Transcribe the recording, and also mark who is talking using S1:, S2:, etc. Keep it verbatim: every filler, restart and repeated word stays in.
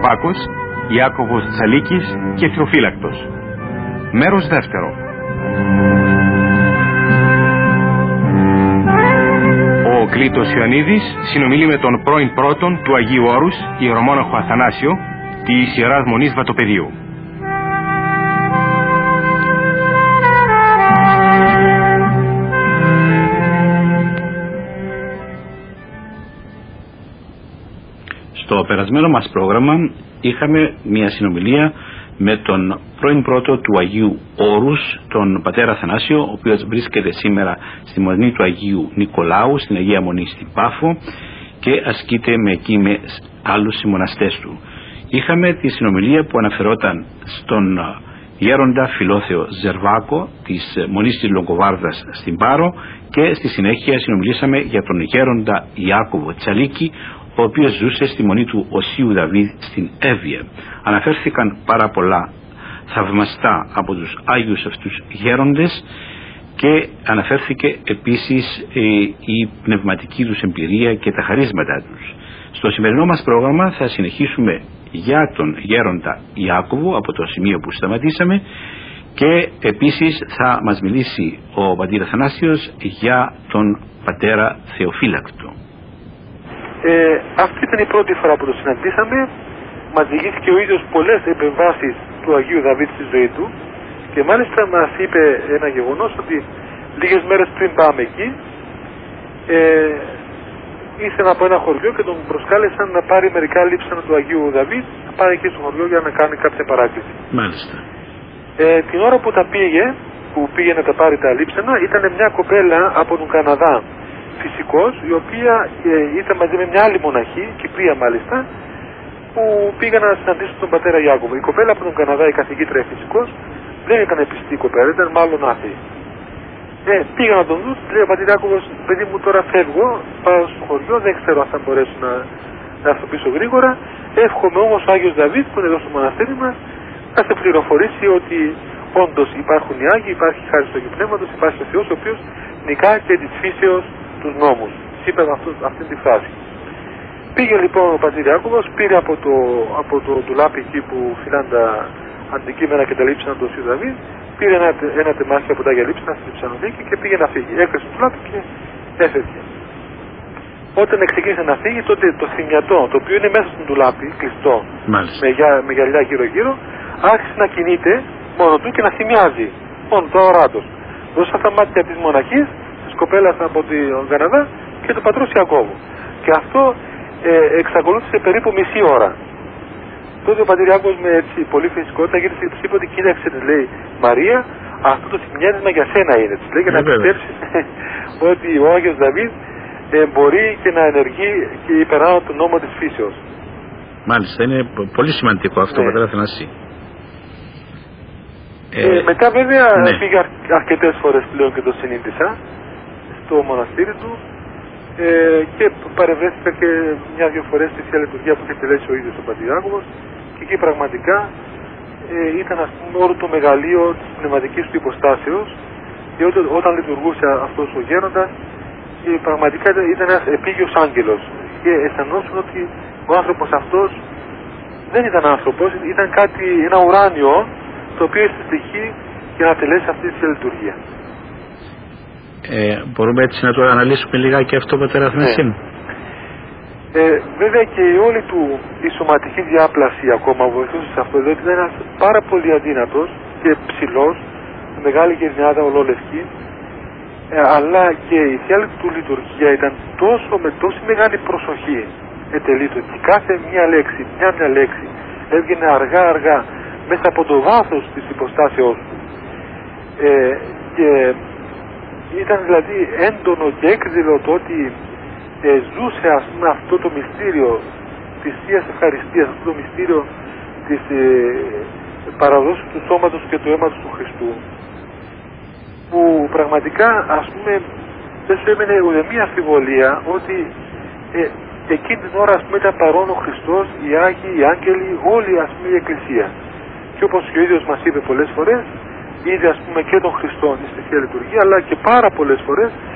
S1: Ζερβάκος, Ιάκωβος Τσαλίκης και Θεοφύλακτος. Μέρος δεύτερο. Ο Κλήτος Ιωαννίδης συνομιλεί με τον πρώην πρώτον του Αγίου Όρους, ιερομόναχο Αθανάσιο, της Ιεράς Μονής Βατοπεδίου.
S2: Στο περασμένο μας πρόγραμμα είχαμε μια συνομιλία με τον πρώην πρώτο του Αγίου Όρους, τον πατέρα Αθανάσιο, ο οποίος βρίσκεται σήμερα στη Μονή του Αγίου Νικολάου, στην Αγία Μονή στην Πάφο, και ασκείται με εκεί με άλλους συμμοναστές του. Είχαμε τη συνομιλία που αναφερόταν στον γέροντα Φιλόθεο Ζερβάκο της Μονής της Λογκοβάρδας στην Πάρο, και στη συνέχεια συνομιλήσαμε για τον γέροντα Ιάκωβο Τσαλίκη, ο οποίος ζούσε στη Μονή του Οσίου Δαβίδ στην Εύβοια. Αναφέρθηκαν πάρα πολλά θαυμαστά από τους Άγιους αυτούς γέροντες, και αναφέρθηκε επίσης ε, η πνευματική τους εμπειρία και τα χαρίσματά τους. Στο σημερινό μας πρόγραμμα θα συνεχίσουμε για τον γέροντα Ιάκωβο από το σημείο που σταματήσαμε, και επίσης θα μας μιλήσει ο πατήρ Αθανάσιος για τον πατέρα Θεοφύλακτο.
S3: Ε, αυτή ήταν η πρώτη φορά που το συναντήσαμε. Μας διηγήθηκε ο ίδιος πολλές επεμβάσεις του Αγίου Δαβίδ στη ζωή του, και μάλιστα μας είπε ένα γεγονός ότι λίγες μέρες πριν πάμε εκεί ε, ήρθαν από ένα χωριό και τον προσκάλεσαν να πάρει μερικά λείψανα του Αγίου Δαβίδ, να πάει εκεί στο χωριό για να κάνει κάποια παράκληση.
S2: Μάλιστα.
S3: Ε, την ώρα που τα πήγε, που πήγε να τα πάρει τα λείψανα, ήταν μια κοπέλα από τον Καναδά, φυσικός, η οποία ε, ήταν μαζί με μια άλλη μοναχή, Κυπρία μάλιστα, που πήγαν να συναντήσουν τον πατέρα Ιάκωβο. Η κοπέλα από τον Καναδά, η καθηγήτρια φυσικός, δεν ήταν πιστή κοπέλα, ήταν μάλλον άθεη. Ε, πήγα να τον δουν, λέει ο πατήρ Ιάκωβος, παιδί μου, τώρα φεύγω, πάω στο χωριό, δεν ξέρω αν θα μπορέσω να, να έρθω πίσω γρήγορα. Εύχομαι όμως ο Άγιος Δαβίδ, που είναι εδώ στο μοναστήρι μας, να σε πληροφορήσει ότι όντως υπάρχουν οι Άγιοι, υπάρχει χάρη του Αγίου Πνεύματος, υπάρχει ο Θεός, ο οποίος νικά και της φύσεως τους νόμους. Είπε αυτή, αυτή τη φράση. Πήγε λοιπόν ο πατήρ Ιάκωβος, πήρε από το, από το ντουλάπι εκεί που φυλάνε τα αντικείμενα και τα λείψανα του Οσίου Δαβίδ, πήρε ένα, ένα τεμάχι από τα για λείψανα στη λειψανοθήκη και πήγε να φύγει. Έκλεισε το ντουλάπι και έφευγε. Όταν ξεκίνησε να φύγει, τότε το θυμιατό, το οποίο είναι μέσα στον ντουλάπι, κλειστό, με, γυα, με γυαλιά γύρω-γύρω, άρχισε να κινείται μόνο του και να θυμιάζει. Μόνο το αοράτος. Δώσα τα μάτια της μοναχής, της κοπέλας από τον Καναδά και του πατρός Ιακώβου. Και αυτό ε, εξακολούθησε περίπου μισή ώρα. Τότε ο πατήρ Ιάκωβος με έτσι πολύ φυσικότητα γύρισε και τους είπε ότι κοίταξε, της λέει, Μαρία, αυτό το θυμιάζισμα για σένα είναι. Της λέει, για να πιστέψει ότι ο Άγιος Δαβίδ ε, μπορεί και να ενεργεί και υπεράνω του νόμου της φύσεως.
S2: Μάλιστα, είναι πολύ σημαντικό αυτό, ναι. Πατέρα Αθανάση.
S3: Ε, ε, μετά βέβαια
S2: ναι.
S3: πήγα αρκετές φορές πλέον και το συνήθισα στο μοναστήρι του, ε, και παρευρέθηκα και μια-δυο φορές στη Θεία Λειτουργία που είχε τελέσει ο ίδιος ο πατήρ Ιάκωβος, και εκεί πραγματικά ε, ήταν, ας πούμε, όλο το μεγαλείο της πνευματικής του υποστάσεως, και ό, όταν λειτουργούσε αυτός ο γέροντας, ε, πραγματικά ήταν ένας επίγειος άγγελος, και αισθανόσουν ότι ο άνθρωπος αυτός δεν ήταν άνθρωπος, ήταν κάτι, ένα ουράνιο, το οποίο είναι στη στοιχή για να τελέσει αυτή τη λειτουργία.
S2: Ε, μπορούμε έτσι να το αναλύσουμε λιγάκι αυτό, πατέρα Αθανάση?
S3: Ναι. Ε, βέβαια και η όλη του η σωματική διάπλαση ακόμα βοηθούσε σε αυτό, διότι ήταν ένας πάρα πολύ αδύνατος και ψηλός, με μεγάλη γερνιάδα ολόλευκη, ε, αλλά και η θεία του λειτουργία ήταν τόσο, με τόση μεγάλη προσοχή ετελείτου, και κάθε μια λέξη, μια μια λέξη έβγαινε αργά αργά μέσα από το βάθος της υποστάσεώς του, ε, και ήταν δηλαδή έντονο και έκδηλο το ότι ε, ζούσε, ας πούμε, αυτό το μυστήριο της Θείας Ευχαριστίας, αυτό το μυστήριο της ε, παραδόσης του σώματος και του αίματος του Χριστού, που πραγματικά, ας πούμε, δεν σου έμενε ούτε μία αμφιβολία ότι ε, εκείνη την ώρα, ας πούμε, ήταν παρόν ο Χριστός, οι Άγιοι, οι Άγγελοι, όλη, ας πούμε, η Εκκλησία. Και όπως και ο ίδιος μας είπε πολλές φορές, είδε, ας πούμε, και τον Χριστό στη Θεία Λειτουργία, αλλά και πάρα πολλές φορές